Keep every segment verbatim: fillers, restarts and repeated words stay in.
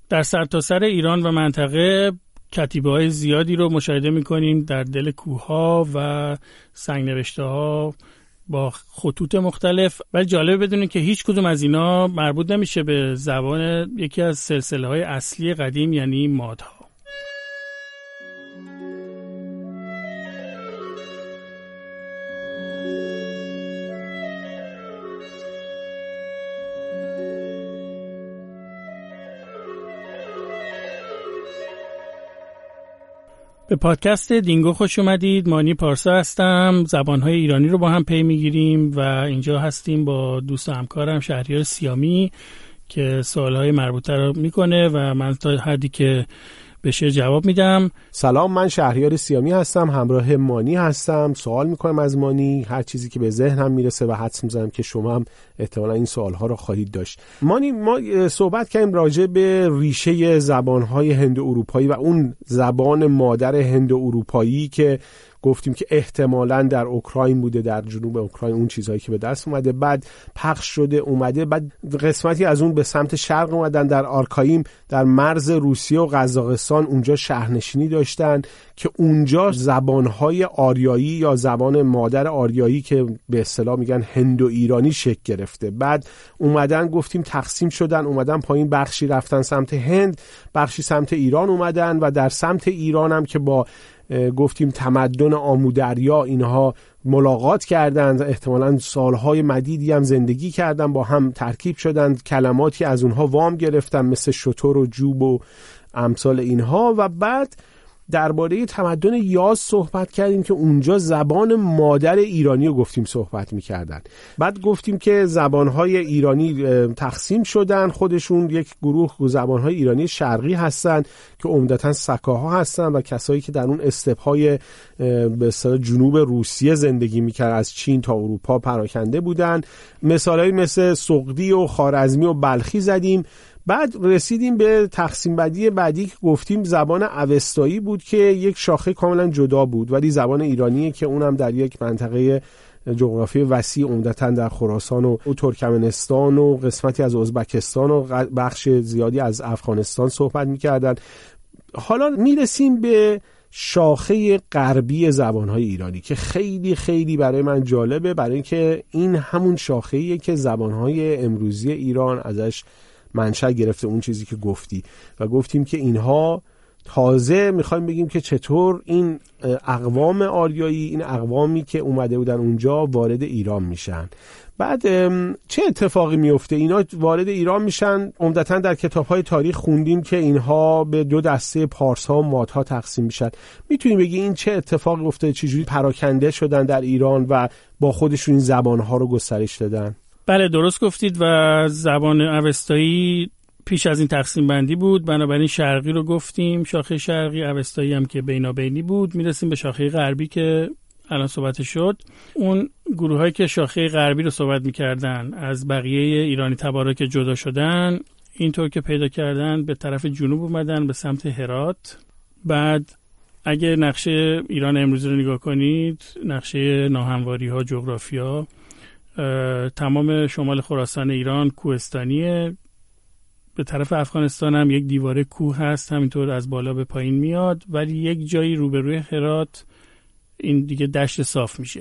در سرتاسر ایران و منطقه کتیبه‌های زیادی رو مشاهده می‌کنیم در دل کوه‌ها و سنگ‌نوشته‌ها با خطوط مختلف. ولی جالب بدونید که هیچ کدوم از اینا مربوط نمیشه به زبان یکی از سلسله‌های اصلی قدیم، یعنی مادها. به پادکست دینگو خوش اومدید. مانی پارسا هستم. زبانهای ایرانی رو با هم پی میگیریم و اینجا هستیم با دوست و همکارم شهریار سیامی که سوالهای مربوطه رو میکنه و من تا حدی که بشه جواب میدم. سلام، من شهریار سیامی هستم، همراه مانی هستم. سوال میکنم از مانی هر چیزی که به ذهنم میرسه و حدس میزنم که شما هم احتمالا این سوالها رو خواهید داشت. مانی، ما صحبت کردیم راجع به ریشه زبانهای هند اروپایی و اون زبان مادر هند اروپایی که گفتیم که احتمالاً در اوکراین بوده، در جنوب اوکراین، اون چیزهایی که به دست اومده بعد پخش شده اومده، بعد قسمتی از اون به سمت شرق اومدن، در آرکایم در مرز روسیه و قزاقستان اونجا شهرنشینی داشتن که اونجا زبانهای آریایی یا زبان مادر آریایی که به اصطلاح میگن هندو ایرانی شکل گرفته. بعد اومدن گفتیم تقسیم شدن، اومدن پایین، بخشی رفتن سمت هند، بخشی سمت ایران اومدن و در سمت ایران هم که با گفتیم تمدن آمودریا اینها ملاقات کردند، احتمالاً سالهای مدیدی هم زندگی کردن، با هم ترکیب شدند، کلماتی از اونها وام گرفتن مثل شتر و جوب و امثال اینها. و بعد درباره تمدن یاز صحبت کردیم که اونجا زبان مادر ایرانی رو گفتیم صحبت می‌کردن. بعد گفتیم که زبان‌های ایرانی تقسیم شدن، خودشون یک گروه زبان‌های ایرانی شرقی هستن که عمدتاً سکاها هستن و کسایی که در اون استپ‌های به اصطلاح جنوب روسیه زندگی می‌کردن، از چین تا اروپا پراکنده بودن. مثالایی مثل سغدی و خوارزمی و بلخی زدیم. بعد رسیدیم به تقسیم بندی بعدی که گفتیم زبان اوستایی بود که یک شاخه کاملا جدا بود، ولی زبان ایرانیه که اونم در یک منطقه جغرافی وسیع عمدتاً در خراسان و ترکمنستان و قسمتی از ازبکستان و بخش زیادی از افغانستان صحبت می‌کردن. حالا میرسیم به شاخه غربی زبان‌های ایرانی که خیلی خیلی برای من جالبه، برای اینکه این همون شاخه‌ایه که زبان‌های امروزی ایران ازش منشأ گرفته، اون چیزی که گفتی و گفتیم که اینها تازه میخوایم بگیم که چطور این اقوام آریایی، این اقوامی که اومده بودن اونجا وارد ایران میشن. بعد چه اتفاقی میفته؟ اینا وارد ایران میشن، عمدتاً در کتاب‌های تاریخ خوندیم که اینها به دو دسته پارس‌ها و مادها تقسیم میشن. میتونیم بگی این چه اتفاقی افتاده، چجوری پراکنده شدن در ایران و با خودشون این زبان‌ها رو گسترش دادن؟ بله درست گفتید و زبان اوستایی پیش از این تقسیم بندی بود، بنابراین شرقی رو گفتیم، شاخه شرقی، اوستایی هم که بینابینی بود. میرسیم به شاخه غربی که الان صحبت شد. اون گروه هایی که شاخه غربی رو صحبت میکردن از بقیه ایرانی تبارا که جدا شدن، اینطور که پیدا کردن به طرف جنوب اومدن به سمت هرات. بعد اگه نقشه ایران امروزی رو نگاه کنید، نقشه ناهمواری ها، جغرافیا، تمام شمال خراسان ایران کوهستانیه، به طرف افغانستان هم یک دیواره کوه هست، همینطور از بالا به پایین میاد، ولی یک جایی روبروی هرات این دیگه دشت صاف میشه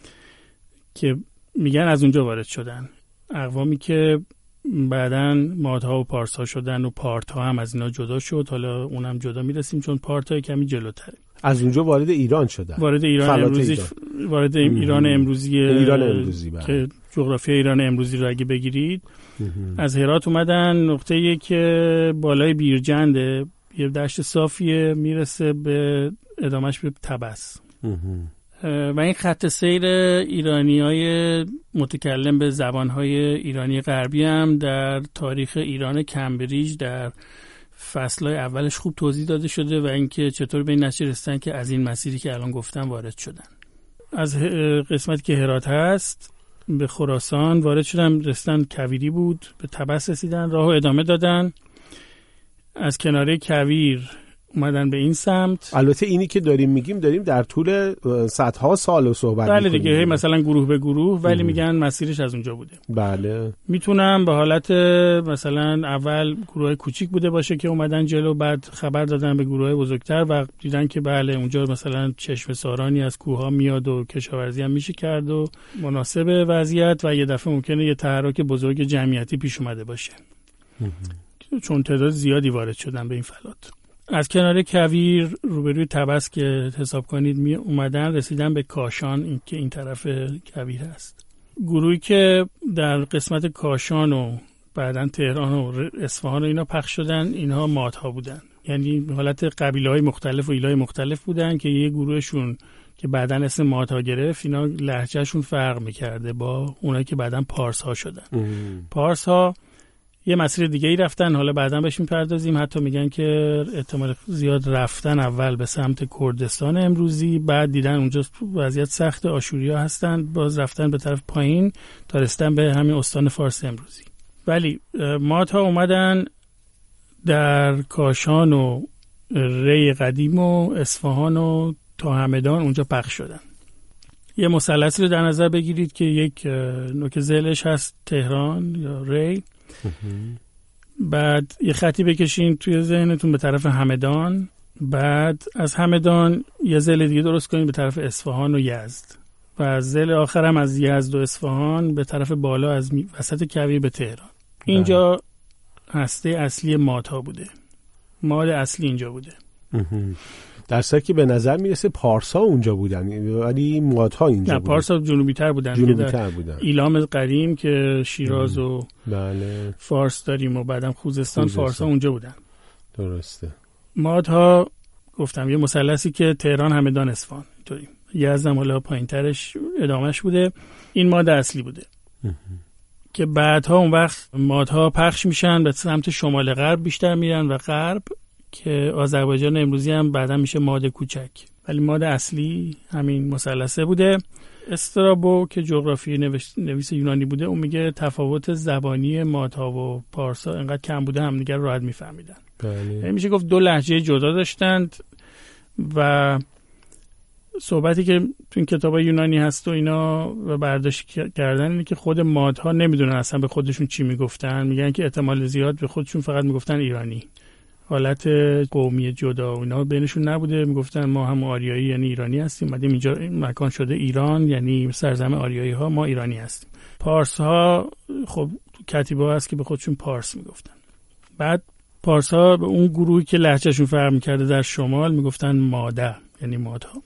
که میگن از اونجا وارد شدن اقوامی که بعدن مادها و پارس‌ها شدن و پارت‌ها هم از اینا جدا شد. حالا اونم جدا میرسیم چون پارت‌ها کمی جلوتره. از اونجا وارد ایران شدن، وارد ایران امروزی ایران. وارد ایران امروزی ایران امروزی بله. که جغرافی ایران امروزی رو اگه بگیرید از هرات اومدن نقطه‌ای که بالای بیرجنده، یه دشت صافیه، میرسه به ادامهش به طبس. و این خط سیر ایرانی‌های متکلم به زبان‌های ایرانی غربی هم در تاریخ ایران کمبریج در فصل‌های اولش خوب توضیح داده شده و اینکه چطور به این نتیجه رسیدن که از این مسیری که الان گفتم وارد شدن. از قسمتی که هرات هست به خراسان وارد شدن، رسیدن کویری بود، به طبس رسیدن، راهو ادامه دادن، از کناره کویر اومدن به این سمت. البته اینی که داریم میگیم داریم در طول صدها سال صحبت بله میکنیم. دیگه، مثلا گروه به گروه، ولی میگن مسیرش از اونجا بوده. بله. میتونم به حالت مثلا اول گروه کوچیک بوده باشه که اومدن جلو، بعد خبر دادن به گروه بزرگتر و دیدن که بله اونجا مثلا چشمه سارانی از کوها میاد و کشاورزی هم میشه کرد و مناسب وضعیت، و یه دفعه ممکنه یه تحرک بزرگ جمعیتی پیش اومده باشه چون تعداد زیادی وارد شدن به این فلات. از کنار کویر روبروی طبس که حساب کنید می اومدن، رسیدن به کاشان، این که این طرف کویر هست. گروهی که در قسمت کاشان و بعدن تهران و اصفهان و اینا پخش شدن، اینها مادها بودن. یعنی حالت قبیله‌های مختلف و ایلای مختلف بودن که یه گروهشون که بعدن اسم مادها گرفت، اینا لهجهشون فرق میکرده با اونایی که بعدن پارس ها شدن. پارس ها یه مسیر دیگه ای رفتن، حالا بعداً بهش میپردازیم. حتی میگن که احتمال زیاد رفتن اول به سمت کردستان امروزی، بعد دیدن اونجا وضعیت سخت، آشوریا هستن، باز رفتن به طرف پایین تا رسیدن به همین استان فارس امروزی. ولی مادها اومدن در کاشان و ری قدیم و اصفهان و تا همدان اونجا پخش شدن. یه مثلثی رو در نظر بگیرید که یک نوک ذیلش هست تهران یا ری، بعد یه خطی بکشین توی ذهنتون به طرف همدان، بعد از همدان یه ذیل دیگه درست کنین به طرف اصفهان و یزد، و از ذیل آخرم از یزد و اصفهان به طرف بالا از وسط کویر به تهران. اینجا هسته اصلی مادها بوده، ماد اصلی اینجا بوده. در صورتی که به نظر میرسه پارسا اونجا بودن ولی مادها اینجا نه بودن. پارسا جنوبی تر بودن، جنوبی تر بودن. ایلام قدیم که شیراز و بله. فارس داریم و بعدم خوزستان, خوزستان. فارسا اونجا بودن. درسته. مادها گفتم یه مثلثی که تهران، همدان، اصفهان اینطوری، یزد هم حالا پایین‌ترش ادامهش بوده. این ماد اصلی بوده که بعدها اون وقت مادها پخش میشن به سمت شمال غرب بیشتر میرن و غرب که آذربایجان امروزی هم بعدا میشه ماد کوچک، ولی ماد اصلی همین مثلثه بوده. استرابو که جغرافی نویس, نویس یونانی بوده، اون میگه تفاوت زبانی مادها و پارسا انقدر کم بوده هم دیگر راحت میفهمیدن. بله. میشه گفت دو لهجه جدا داشتند و صحبتی که تو این کتابای یونانی هست و اینا و برداشت کردن اینه که خود مادها نمیدونن اصلا به خودشون چی میگفتن، میگن که احتمال زیاد به خودشون فقط میگفتن ایرانی، حالت قومی جدا و اینا بینشون نبوده. میگفتن ما هم آریایی یعنی ایرانی هستیم، اومدیم اینجا مکان شده ایران یعنی سرزمین آریایی ها، ما ایرانی هستیم. پارس ها خب کتیبه ها هست که به خودشون پارس میگفتن. بعد پارس ها به اون گروهی که لهجهشون فرق میکرده در شمال میگفتن ماده یعنی مادها.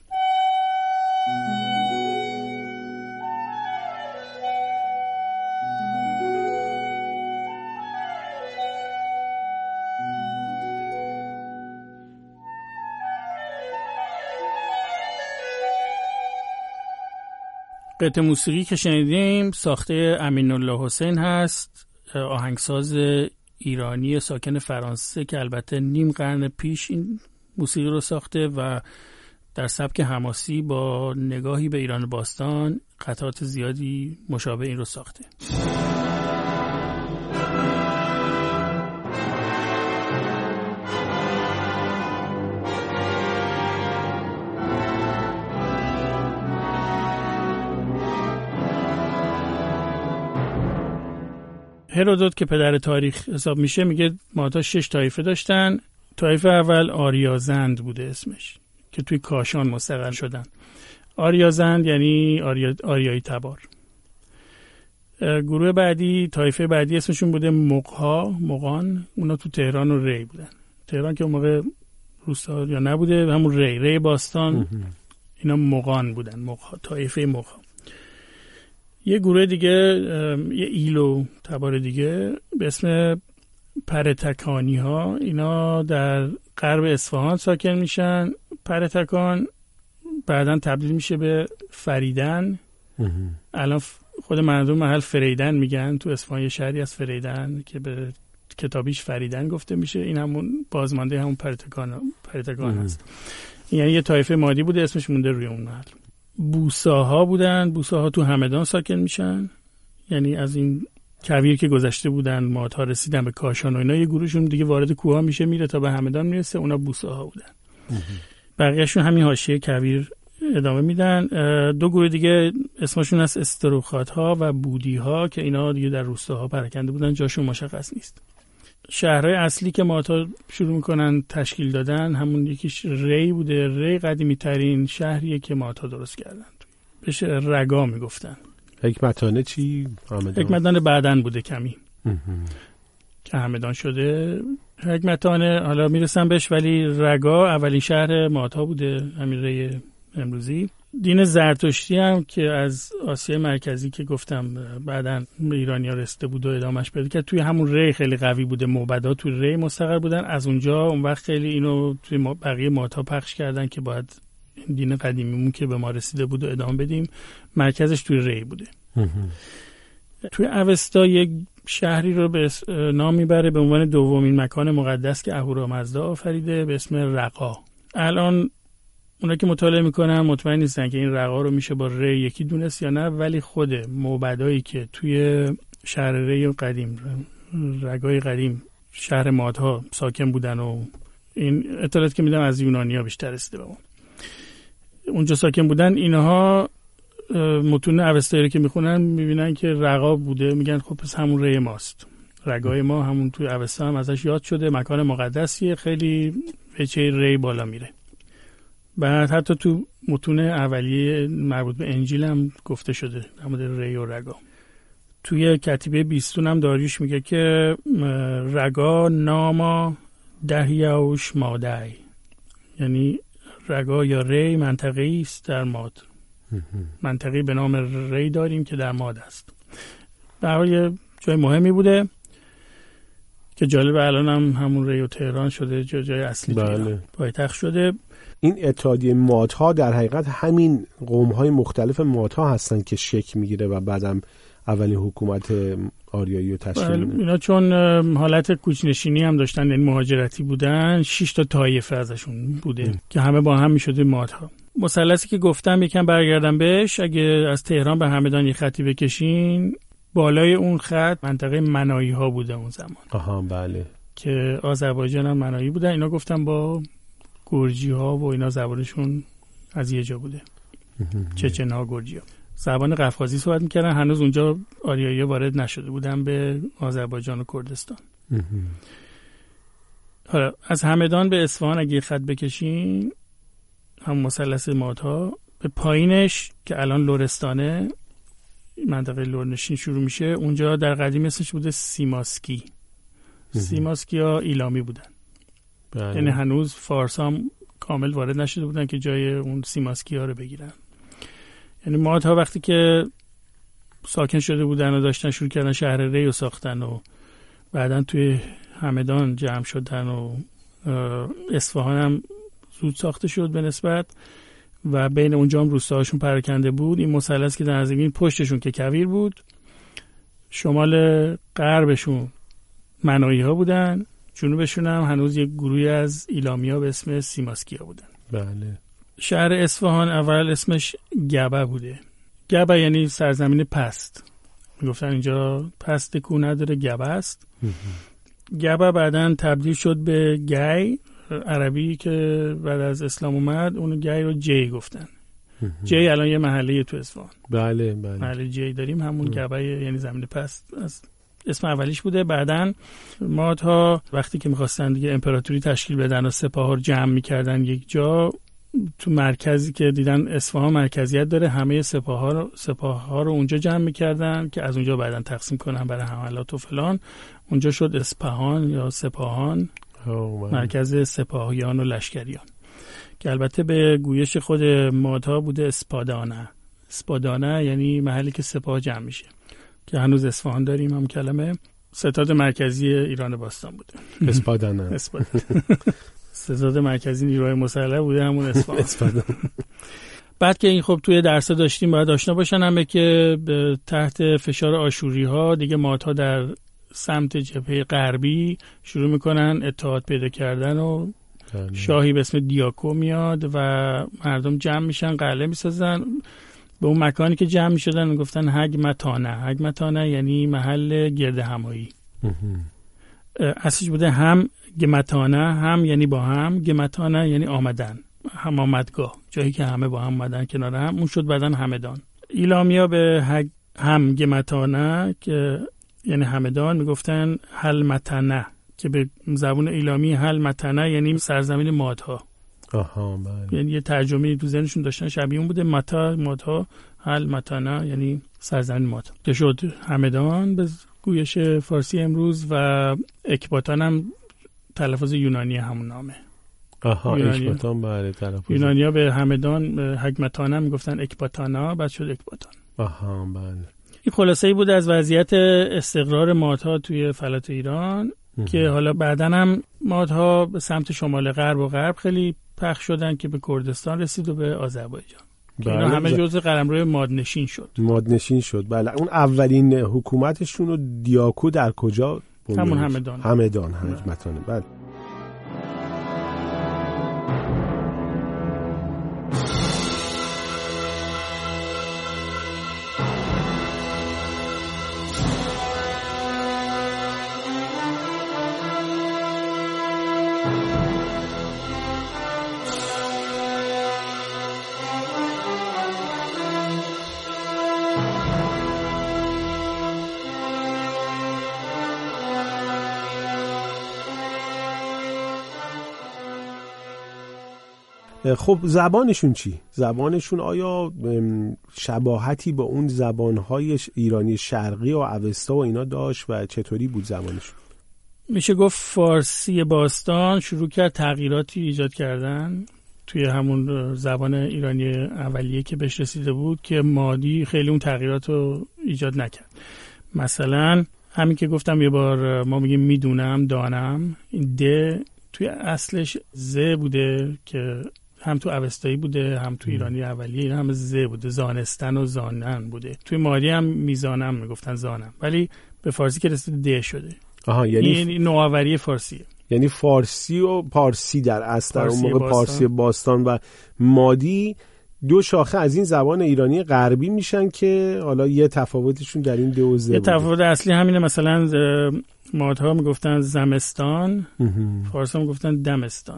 قطعه موسیقی که شنیدیم ساخته امین الله حسین هست، آهنگساز ایرانی ساکن فرانسه که البته نیم قرن پیش این موسیقی رو ساخته و در سبک حماسی با نگاهی به ایران باستان قطعات زیادی مشابه این رو ساخته. هرودوت که پدر تاریخ حساب میشه میگه مادها شش طایفه داشتن. طایفه اول آریازند بوده اسمش که توی کاشان مستقر شدن. آریازند یعنی آریا، آریایی تبار. گروه بعدی، طایفه بعدی اسمشون بوده مغها، مغان. اونا تو تهران و ری بودن. تهران که اون موقع روستا یا نبوده، همون ری، ری باستان. اینا مغان بودن، مغها، طایفه مغها. یه گروه دیگه، یه ایلو تبار دیگه به اسم پرتکانی ها، اینا در غرب اصفهان ساکن میشن. پرتکان بعداً تبدیل میشه به فریدن. الان خود مردم محل فریدن میگن، تو اصفهان یه شهری از فریدن که به کتابیش فریدن گفته میشه. این همون بازمانده همون پرتکان پرتکان هست. یعنی یه طایفه مادی بوده اسمش مونده روی اون محل. بوساها بودن. بوساها تو همدان ساکن میشن، یعنی از این کویر که گذشته بودن ماتا رسیدن به کاشان و اینا، یه گروهشون دیگه وارد کوه ها میشه میره تا به همدان میرسه، اونا بوسه ها بودن. بقیه‌شون همین حاشیه کویر ادامه میدن. دو گروه دیگه اسمشون از استروخات ها و بودی ها که اینا دیگه در روستاها پراکنده بودن، جاشون مشخص نیست. شهرهای اصلی که ماتا شروع میکنن تشکیل دادن همون یکیش ری بوده. ری قدیمی ترین شهریه که ماتا درست کردن، بهش رگا میگفتن. حکمتانه چی؟ همدان؟ حکمتانه بعدن بوده کمی که همدان شده. حکمتانه حالا میرسن بهش، ولی رگا اولین شهر ماتا بوده، همین ری امروزی. دین زرتشتی هم که از آسیای مرکزی که گفتم بعدن به ایرانیا رسیده بود و ادامش پیدا کرد، توی همون ری خیلی قوی بوده، معبدا توی ری مستقر بودن. از اونجا اون وقت خیلی اینو توی بقیه ماتا پخش کردن که باید دین قدیمیمون که به ما رسیده بود و ادامه بدیم. مرکزش توی ری بوده. توی اوستا یک شهری رو به نام میبره به عنوان دومین مکان مقدس که اهورامزدا آفریده به اسم رقا. الان اونا که مطالعه میکنن مطمئن نیستن که این رقا رو میشه با ری یکی دونست یا نه، ولی خود معبدایی که توی شهر ری قدیم، رگای قدیم، شهر مادها ساکن بودن و این اطلاعات که میدم از یونانیا بیشتر رسیده به ما، اونجا ساکن بودن، اینها متون اوستایی رو که میخونن میبینن که رقا بوده، میگن خب پس همون ری ماست. رگای ما همون توی اوستا هم ازش یاد شده، مکان مقدسیه، خیلی وجه ری بالا میره. بعد حتی تو متون اولیه مربوط به انجیل هم گفته شده در مورد ری و رگا. توی کتیبه بیستون هم داریوش میگه که رگا ناما دهیاوش مادای، یعنی رگا یا ری منطقه‌ای است در ماد. منطقه‌ای به نام ری داریم که در ماد است. در حال جای مهمی بوده که جالب الان هم همون ری و تهران شده جای, جای اصلی بله. پایتخت شده. این اتحادیه مادها در حقیقت همین قوم‌های مختلف مادها هستن که شکل میگیره و بعدم اولین حکومت آریایی رو تشکیل میده. اینا چون حالت کوچ‌نشینی هم داشتن، یعنی مهاجرتی بودن، شش تا طایفه ازشون بوده ام. که همه با هم میشده مادها. مثلثی که گفتم یکم برگردم بهش، اگه از تهران به همدان یه خطی بکشین، بالای اون خط منطقه منایی ها بوده اون زمان. آها بله. که آذربایجان هم منایی بودن. اینا گفتم با گرجی ها و اینا زبانشون از یه جا بوده. چچن ها، گرجی ها زبان قفقازی صحبت میکردن. هنوز اونجا آریایی وارد نشده بودن به آذربایجان و کردستان. حالا از همدان به اصفهان اگه خط بکشین، هم مثلث مادها به پایینش که الان لرستانه، منطقه لرنشین شروع میشه، اونجا در قدیم اسمش بوده سیماسکی. سیماسکی ها ایلامی بودن. بله. یعنی هنوز فارس هم کامل وارد نشده بودن که جای اون سیماسکی ها رو بگیرن. یعنی مادها وقتی که ساکن شده بودن و داشتن شروع کردن شهر ری رو ساختن و بعدن توی همدان جمع شدن و اصفهان هم زود ساخته شد به نسبت و بین اونجا هم روستاهاشون پراکنده بود. این مثلث که در نزدیکی پشتشون که کویر بود، شمال غربشون منایی ها بودن، جنوبشون هم هنوز یک گروهی از ایلامی ها به اسم سیماسکی ها بودن. بله. شهر اصفهان اول اسمش گبه بوده. گبه یعنی سرزمین پست. میگفتن اینجا پست کو نداره، گبه است. گبه بعدن تبدیل شد به گی، عربی که بعد از اسلام اومد اون گی رو جی گفتن. جی الان یه محله تو اصفهان. بله بله. محله جی داریم، همون گبه یعنی زمین پست است. اسم اولیش بوده. بعدن مادها وقتی که می‌خواستن دیگه امپراتوری تشکیل بدن و سپاه‌ها رو جمع می‌کردن یک جا، تو مرکزی که دیدن اصفهان مرکزیت داره، همه سپاه‌ها رو سپاه‌ها رو اونجا جمع می‌کردن که از اونجا بعدن تقسیم کنن برای حملات و فلان. اونجا شد اصفهان یا سپاهان، مرکز سپاهیان و لشکریان، که البته به گویش خود مادها بوده اسپادانه. اسپادانه یعنی محلی که سپاه جمع میشه، که هنوز اصفهان داریم هم کلمه. ستاد مرکزی ایران باستان بوده اسپادانه. اسپادانه ستاد مرکزی نیروهای مسلح بوده، همون اصفهان. بعد که این خب توی درس داشتیم باید آشنا باشن همه که تحت فشار آشوری ها دیگه مادها در سمت جبهه غربی شروع میکنن اتحاد پیدا کردن و شاهی به اسم دیاکو میاد و مردم جمع میشن، قلعه میسازن. به اون مکانی که جمع می‌شدن میگفتن هگمتانه. هگمتانه یعنی محل گرد همایی. اصلش بوده هم گمتانه، هم یعنی با هم، گمتانه یعنی آمدن، هم آمدگاه، جایی که همه با هم اومدن کنار هم، اون شد بعدن همدان. ایلامیا به هگ هم گمتانه که یعنی همدان میگفتن هلمتنه که به زبان ایلامی هلمتنه یعنی سرزمین مادها. آها بله. یعنی یه ترجمه تو ذهنشون داشتن شبیه اون بوده، متا مادها، هلمتنه یعنی سرزمین مادها که شد همدان به گویش فارسی امروز، و اکباتان هم تلفظ یونانی همون نامه. آها اکباتان بله تلفظ. یونانیا به همدان هگمتانه میگفتن اکباتانا، بعد شد اکباتان. آها بله. این خلاصه‌ای بود از وضعیت استقرار مادها توی فلات ایران اه. که حالا بعداً هم مادها به سمت شمال غرب و غرب خیلی پخش شدن که به کردستان رسید و به آذربایجان. بله. اینا همه جزء قلمرو مادنشین شد. مادنشین شد بله. اون اولین حکومتشون رو دیاکو در کجا بود؟ همون همدان. همدان هگمتانه بله. خب زبانشون چی؟ زبانشون آیا شباهتی با اون زبانهای ایرانی شرقی و اوستا و اینا داشت و چطوری بود زبانشون؟ میشه گفت فارسی باستان شروع کرد تغییراتی ایجاد کردن توی همون زبان ایرانی اولیه که بهش رسیده بود که مادی خیلی اون تغییرات رو ایجاد نکرد. مثلا همین که گفتم یه بار ما میگیم میدونم، دانم، این د توی اصلش ز بوده که هم تو اوستایی بوده هم تو ایرانی اولیه هم ز بوده، زانستن و زانن بوده. توی مادی هم میزانم میگفتن زانم، ولی به فارسی که رسیده د شده. آها یعنی این نوآوری فارسیه. یعنی فارسی و پارسی در اصل در اون موقع باستان. پارسی باستان و مادی دو شاخه از این زبان ایرانی غربی میشن که حالا یه تفاوتشون در این دو زبان. یه تفاوت اصلی همینه، مثلا مادها میگفتن زمستان، فارسی هم میگفتن دمستان.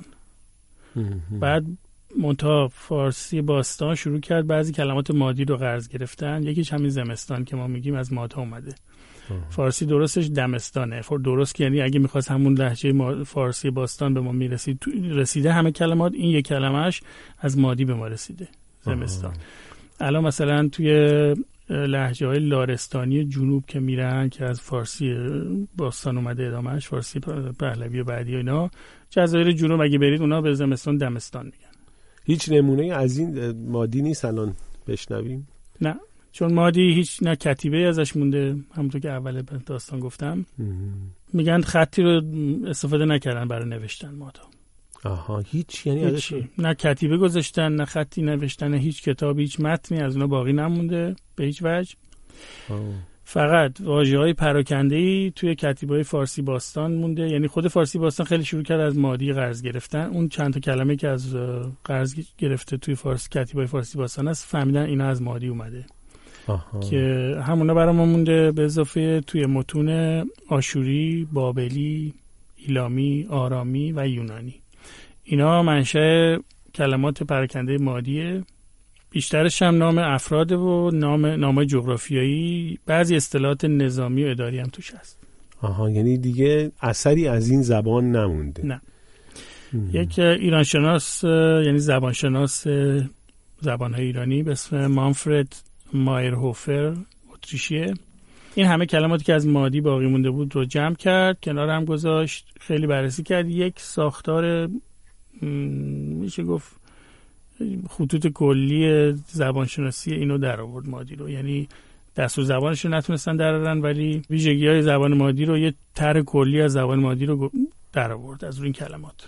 بعد منتها فارسی باستان شروع کرد بعضی کلمات مادی رو قرض گرفتن، یکیش همین زمستان که ما میگیم از مادها اومده. فارسی درستش دمستانه. درست که یعنی اگه میخواست همون لهجه فارسی باستان به ما میرسید رسیده همه کلمات، این یک کلمهش از مادی به ما رسیده، زمستان. الان مثلا توی لهجه های لارستانی جنوب که میرن که از فارسی باستان اومده ادامهش، فارسی پهلوی و بعدی و اینا، جزایر جنوب اگه برید اونا به زمستان دمستان میگن. هیچ نمونه از این مادی نیست الان بشنویم؟ نه، چون مادی هیچ نه کتیبه ازش مونده، همونطور که اول داستان گفتم. میگن خطی رو استفاده نکردن برای نوشتن مادها. آها هیچ یعنی ازش نه کتیبه گذاشتن نه خطی نوشتن، نه هیچ کتابی هیچ متنی از اونا باقی نمونده به هیچ وجه. آه. فقط واژه‌های پراکنده‌ای توی کتیبه‌های فارسی باستان مونده، یعنی خود فارسی باستان خیلی شروع کرد از مادی قرض گرفتن. اون چند تا کلمه که از قرض گرفته توی فارسی کتیبه‌های فارسی باستان است فهمیدن اینا از مادی اومده. آها. که همونا برای ما مونده، به اضافه توی متون آشوری، بابلی، ایلامی، آرامی و یونانی. اینا منشأ کلمات پراکنده مادیه. بیشترش هم نام افراد و نام نام جغرافیایی، بعضی اصطلاحات نظامی و اداری هم توش هست. آها یعنی دیگه اثری از این زبان نمونده. نه. ام. یک ایرانشناس یعنی زبانشناس زبان‌های ایرانی به اسم مانفرد مایرهوفر اتریشیه، این همه کلماتی که از مادی باقی مونده بود رو جمع کرد، کنار هم گذاشت، خیلی بررسی کرد، یک ساختار میشه گفت خطوط کلی زبانشناسی اینو در آورد مادی رو. یعنی دستور زبانش رو نتونستن درارن ولی ویژگی‌های زبان مادی رو، یه طرح کلی از زبان مادی رو در آورد از روی این کلمات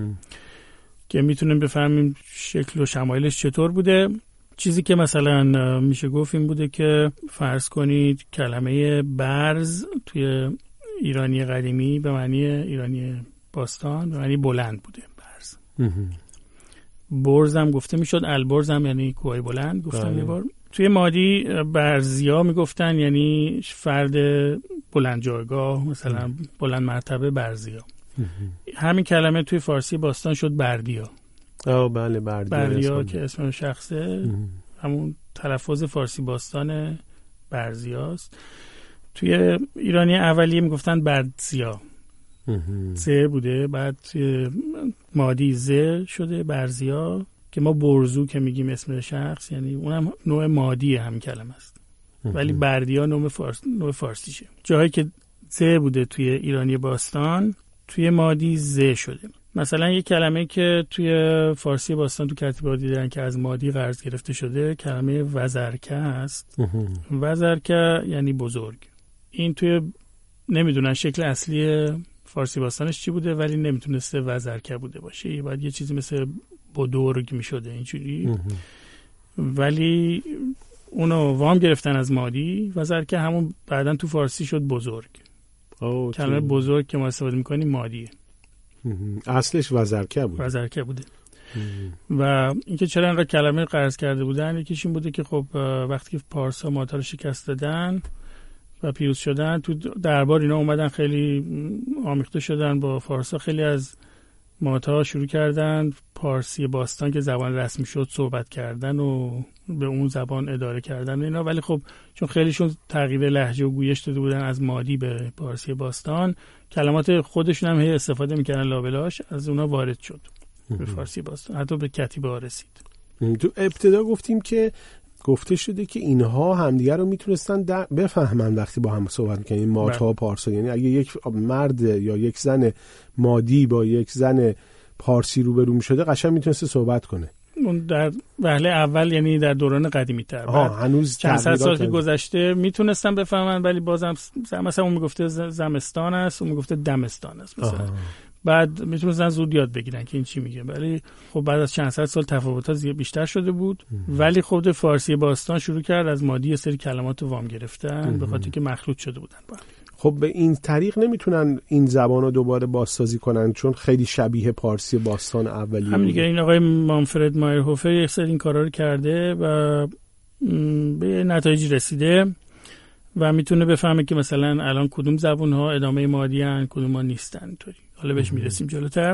که میتونیم بفهمیم شکل و شمایلش چطور بوده. چیزی که مثلا میشه گفت این بوده که فرض کنید کلمه برز توی ایرانی قدیمی به معنی ایرانی باستان به معنی بلند بوده، برز. برز هم گفته میشد، البرز هم یعنی کوه بلند گفتم یه بار. توی مادی برزیا میگفتن یعنی فرد بلند جایگاه، مثلا بلند مرتبه برزیا. همین کلمه توی فارسی باستان شد بردیا. آه بله بردیا. بردیا که اسم شخصه، همون تلفظ فارسی باستان برزیاست. توی ایرانی اولیه میگفتن بردزیا، ز بوده، بعد توی مادی ز شده برزیا که ما برزو که میگیم اسم شخص، یعنی اونم نوع مادی هم کلمه است، ولی بردیا نوع فارس نوع فارسیشه. جایی که ز بوده توی ایرانی باستان توی مادی ز شده. مثلا یک کلمه که توی فارسی باستان تو کتیبه‌ها دیدن که از مادی قرض گرفته شده کلمه وزرکه است. وزرکه یعنی بزرگ. این توی نمیدونن شکل اصلی فارسی باستانش چی بوده، ولی نمیتونسته وزرکه بوده باشه، باید یه چیزی مثل بزرگ میشده اینجوری. ولی اونو وام گرفتن از مادی، وزرکه همون بعدن تو فارسی شد بزرگ. کلمه بزرگ که ما استفاده میکنیم مادیه، اصلش وزرکه بود. وزرکه بوده. و اینکه چرا اینقدر کلمه قرض کرده بودن، یکیش این بوده که خب وقتی که پارسا ماتا رو شکست دادن و پیروز شدن، تو دربار اینا اومدن خیلی آمیخته شدن با فارسا، خیلی از ماتا شروع کردن پارسی باستان که زبان رسمی شد صحبت کردن و به اون زبان اداره کردن اینا، ولی خب چون خیلیشون تغییر لهجه و گویش داده بودن از مادی به پارسی باستان، کلمات خودشون هم هی استفاده میکردن لابلاش، از اونا وارد شد به فارسی باستان، حتی به کتیبه ها رسید. تو ابتدا گفتیم که گفته شده که اینها همدیگر رو میتونستن بفهمن وقتی با هم صحبت میکنن، این ماتا و پارسا. یعنی اگه یک مرد یا یک زن مادی با یک زن پارسی روبرو میشده قشنگ میتونسته صحبت کنه. اون در وهله اول، یعنی در دوران قدیمی تر، هنوز چند صد سال که گذشته میتونستن بفهمن، ولی بازم مثلا اون میگفته زمستان است، اون میگفته دمستان است مثلا. آها. بعد میتونستن زود یاد بگیرن که این چی میگه، ولی خب بعد از چند صد سال تفاوت‌ها زیاد بیشتر شده بود. ام. ولی خود فارسی باستان شروع کرد از مادی یه سری کلمات وام گرفتن به خاطر که مخلوط شده بودن با هم. خب به این طریق نمیتونن این زبان رو دوباره بازسازی کنن، چون خیلی شبیه پارسی باستان اولیه. همین دیگه، این آقای مانفرد مایرهوفر یک سری این کارا رو کرده و به نتایجی رسیده و میتونه بفهمه که مثلا الان کدوم زبان‌ها ادامه مادی ان، کدوم‌ها نیستن. اینطوری حالا بهش میرسیم جلوتر.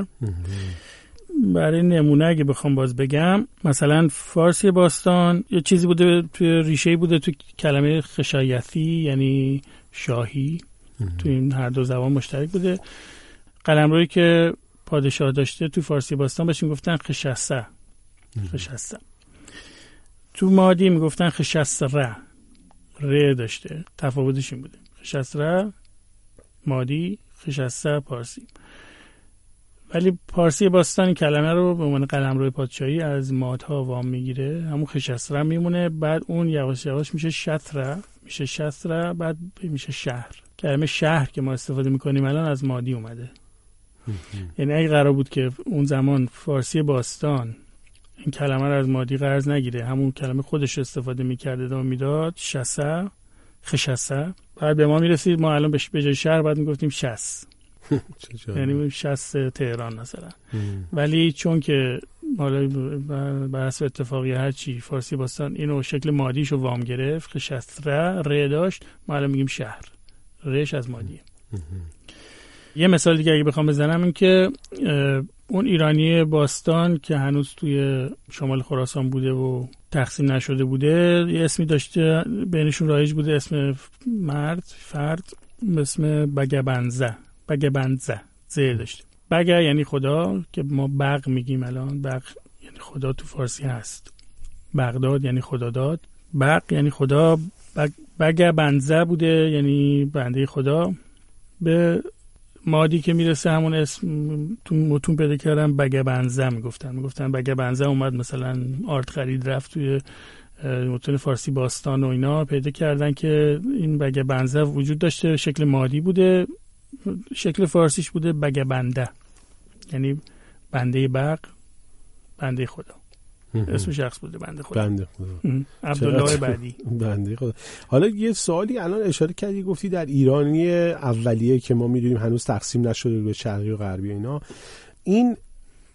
برای نمونه اگه بخوام باز بگم، مثلا فارسی باستان یه چیزی بوده توی ریشه‌ای بوده توی کلمه خشایتی، یعنی شاهی. تو این هر دو زبان مشترک بوده. قلمرویی که پادشاه داشته تو فارسی باستان بهش میگفتن خشسه. خشسه. تو مادی میگفتن خشسره. ر داشته. تفاوتش این بوده. خشسره مادی، خشسه پارسی. ولی پارسی باستان کلمه رو به عنوان قلمرو پادشاهی از مادها وام میگیره، همون خشسره میمونه، بعد اون یواش یواش میشه شطره، میشه شطره، بعد میشه شهر. کلمه شهر که ما استفاده میکنیم الان از مادی اومده. یعنی اگه قرار بود که اون زمان فارسی باستان این کلمه رو از مادی قرض نگیره، همون کلمه خودش استفاده میکرد ادامه میداد، شسه، خشسه، بعد به ما میرسید ما الان به جای شهر بعد میگفتیم شس. یعنی شس تهران مثلا. ولی چون که حالا بر اساس اتفاقی هر چی فارسی باستان اینو شکل مادیشو وام گرفت، خشسره ر داشت، ما الان میگیم شهر. رش از مادیه. یه مثال دیگه اگه بخوام بزنم این که اون ایرانی باستان که هنوز توی شمال خراسان بوده و تقسیم نشده بوده، یه اسمی داشته بینشون رایج بوده، اسم مرد فرد به اسم بگبنزه. بگبنزه زه داشته. بگه یعنی خدا که ما بق میگیم الان، بق یعنی خدا تو فارسی هست. بغداد یعنی خدا داد. بق یعنی خدا. بگبنزه بوده یعنی بنده خدا. به مادی که میرسه همون اسم تو متون پیدا کردن بگبنزه میگفتن. میگفتن بگبنزه اومد مثلا آرد خرید رفت توی متون فارسی باستان و اینا پیدا کردن که این بگبنزه وجود داشته، شکل مادی بوده، شکل فارسیش بوده بگبنده، یعنی بنده بق، بنده خدا. اسم شخص بوده بنده خدا. بنده خدا. عبدالله بعدی. بنده خدا. حالا یه سوالی الان اشاره کردی، گفتی در ایرانی اولیه که ما میدونیم هنوز تقسیم نشده به شرقی و غربی اینا، این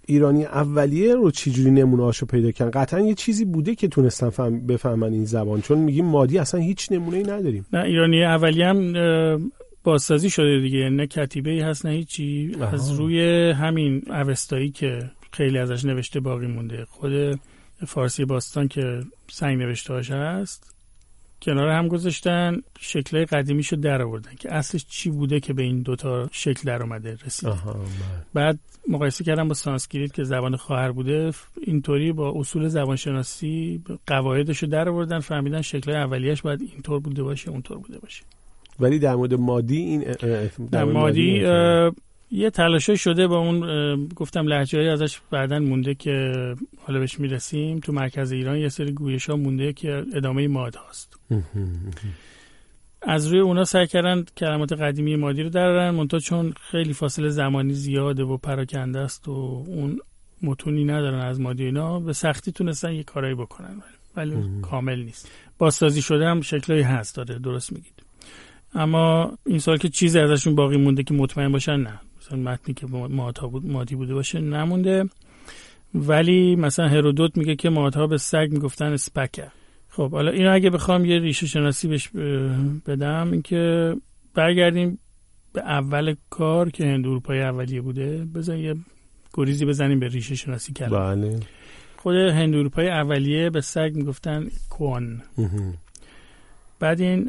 ایرانی اولیه رو چجوری نمونه‌هاشو پیدا کردن؟ قطعا یه چیزی بوده که تونستن فهم بفهمن این زبان، چون میگیم مادی اصلا هیچ نمونه‌ای نداریم. نه ایرانی اولیه هم بازسازی شده دیگه، نه کتیبه‌ای هست نه هیچی. از روی همین اوستایی که خیلی ازش نوشته باقی مونده، خود فارسی باستان که سنگ نوشته‌هاش هست کنار هم گذاشتن، شکل‌های قدیمیشو در آوردن که اصلش چی بوده که به این دوتا شکل در اومده رسید. بعد مقایسه کردن با سانسکریت که زبان خواهر بوده، اینطوری با اصول زبانشناسی قواعدشو در آوردن، فهمیدن شکل‌های اولیه‌اش باید اینطور بوده باشه اونطور بوده باشه. ولی در مورد مادی این در مادی, مادی یه تلاشی شده با اون گفتم لهجه‌ای ازش بعداً مونده که حالا بهش میرسیم. تو مرکز ایران یه سری گویش‌ها مونده که ادامه ماد هاست. از روی اونا سعی کردن کلمات قدیمی مادی رو درارن، منتها چون خیلی فاصله زمانی زیاده و پراکنده است و اون متونی ندارن از مادی اینا، به سختی تونستن یه کارایی بکنن ولی کامل نیست. بازسازی شده هم شکلایی هست داره، درست میگید. اما این سال که چیزی ازشون باقی مونده که مطمئن باشن نه، مثلا متنی که مادها بود مادی بوده باشه نمونده. ولی مثلا هرودوت میگه که مادها به سگ میگفتن اسپکه. خب حالا اینا اگه بخوام یه ریشه شناسی بهش بدم، این که برگردیم به اول کار که هند اروپای اولیه بوده، بزن یه گریزی بزنیم به ریشه شناسی کلمه. بله. خود هند اروپای اولیه به سگ میگفتن کوان. بعد این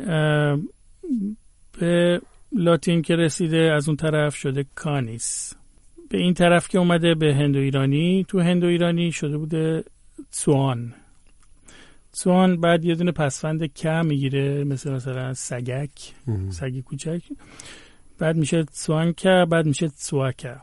به لاتین که رسیده از اون طرف شده کانیس. به این طرف که اومده به هندو ایرانی، تو هندو ایرانی شده بوده تسوان. تسوان بعد یه دونه پسفند که میگیره مثل مثلا سگک، سگی کوچک، بعد میشه تسوانکه، بعد میشه تسواکه.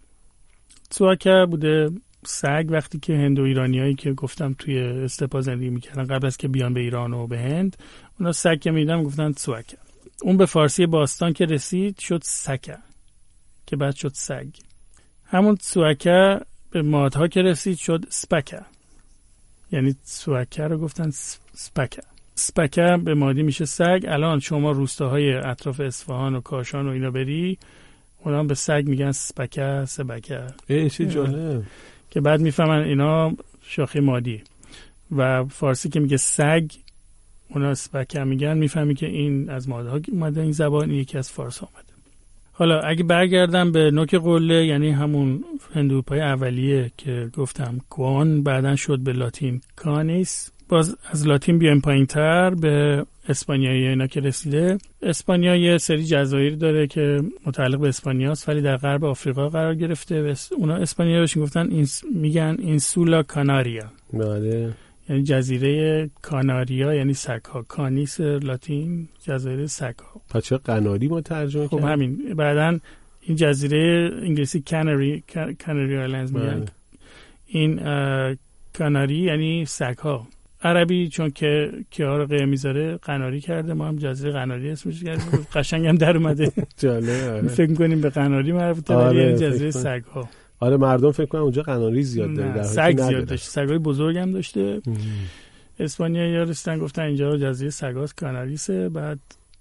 تسواکه بوده سگ وقتی که هندو ایرانیایی که گفتم توی استپا زندگی میکردن قبل از که بیان به ایران و به هند، اونا سگ که میدن گفتن تسواکه. اون به فارسی باستان که رسید شد سکه که بعد شد سگ. همون تسواکه به مادها که رسید شد سپکه، یعنی تسواکه رو گفتن سپکه. سپکه به مادی میشه سگ. الان شما روستاهای اطراف اصفهان و کاشان و اینا بری، اونا به سگ میگن سپکه، سبکه. ای چه جالب. که بعد میفهمن اینا شاخه مادی. و فارسی که میگه سگ، اونا سپکه میگن، میفهمی که این از مادها اومده، این زبان یکی از فارس آمده. حالا اگه برگردم به نوک قله، یعنی همون هندوپای اولیه که گفتم کوان، بعدن شد به لاتین کانیس. باز از لاتین بیایم پایین تر به اسپانیایی اینا که رسیده. اسپانیا یه سری جزایر داره که متعلق به اسپانیاست ولی در غرب آفریقا قرار گرفته. اونا اسپانیا بهش گفتن اینس، میگن اینسولا کاناریا. بله. یعنی جزیره کاناریا، یعنی سگ‌ها. کانیس لاتین جزیره سگ‌ها. پس چه قناری ما ترجمه خب کردیم؟ همین. بعدن این جزیره انگلیسی کاناری، کاناری آیلندز میگن. این کاناری یعنی سگ‌ها. عربی چون که کیار میذاره قناری کرده، ما هم جزیره قناری اسمش کردیم. قشنگ هم در اومده. جالب. فکر می‌کنیم به قناری مربوطه، ولی آره، جزیره سگ‌ها. آره مردم فکر کنن اونجا قناری زیاد داره، در حالی که سگ زیاد داشته، سگای بزرگ هم داشته. اسپانیایی‌ها رسیدن گفتن اینجا جزیره سگاست، کاناریسه. بعد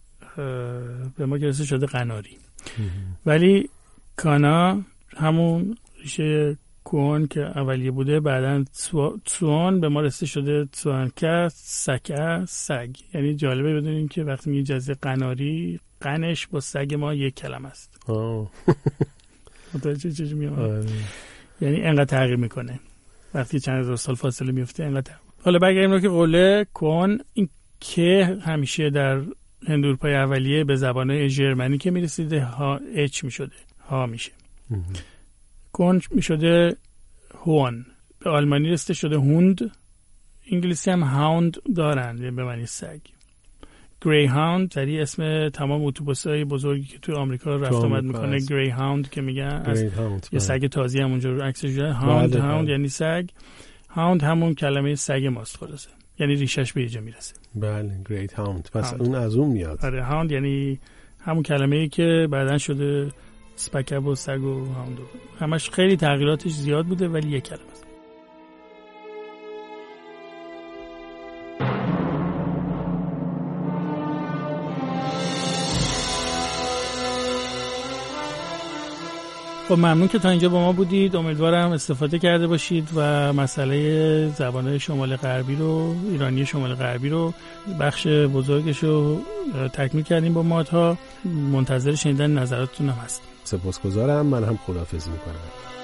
به ما گرسه شده قناری. ولی کانا همون ریشه کوان که اولیه بوده، بعدن تسوان به ما رسیده شده تسوانکه، سکه، سگ. یعنی جالبه بدونیم که وقتی میگه جزیره قناری، قنش با سگ ما یک کلمه است. آه. متوجه چه میاد؟ یعنی انقدر تغییر میکنه وقتی چند هزار سال فاصله میفته، انقدر. حالا بگیم رو که قله کوان، این که همیشه در هند اروپای اولیه به زبانهای ژرمنی که میرسیده ها اچ میشده، ها میشه. کوان میشده هون. به آلمانی رسیده شده هوند. انگلیسی هم هاوند دارن به معنی سگ. گری هاوند، یعنی اسم تمام اتوبوس‌های بزرگی که توی آمریکا رفت آمد میکنه، گری هاوند که میگن از یه سگ تازی هم اونجا عکسش شده. هاوند، هاوند یعنی سگ. هاوند همون کلمه سگ ماست خلاصه، یعنی ریشش به اینجا میرسه. بله، گریت هاوند. پس اون از اون میاد. آره، هاوند یعنی همون کلمه‌ای که بعدن شده سپکب و سگ و هاوند. همش خیلی تغییراتش زیاد بوده ولی یک کلمه است. خب ممنون که تا اینجا با ما بودید. امیدوارم استفاده کرده باشید و مسئله زبان‌های شمال غربی رو، ایرانی شمال غربی رو، بخش بزرگش رو تکمیل کردیم با مادها. منتظر شنیدن نظراتتون هم هستم. سپاسگزارم. من هم خداحافظی میکنم.